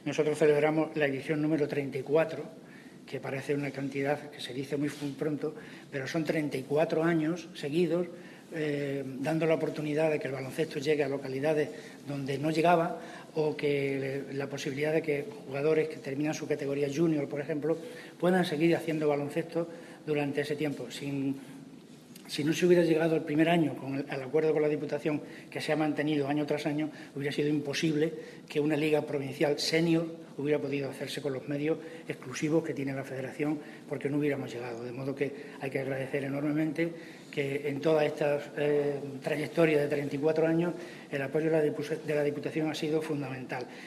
nosotros celebramos la edición número 34, que parece una cantidad que se dice muy pronto, pero son 34 años seguidos dando la oportunidad de que el baloncesto llegue a localidades donde no llegaba, o que la posibilidad de que jugadores que terminan su categoría junior, por ejemplo, puedan seguir haciendo baloncesto durante ese tiempo. Si no se hubiera llegado el primer año al acuerdo con la Diputación, que se ha mantenido año tras año, hubiera sido imposible que una liga provincial senior hubiera podido hacerse con los medios exclusivos que tiene la Federación, porque no hubiéramos llegado. De modo que hay que agradecer enormemente que en toda esta trayectoria de 34 años el apoyo de la Diputación ha sido fundamental.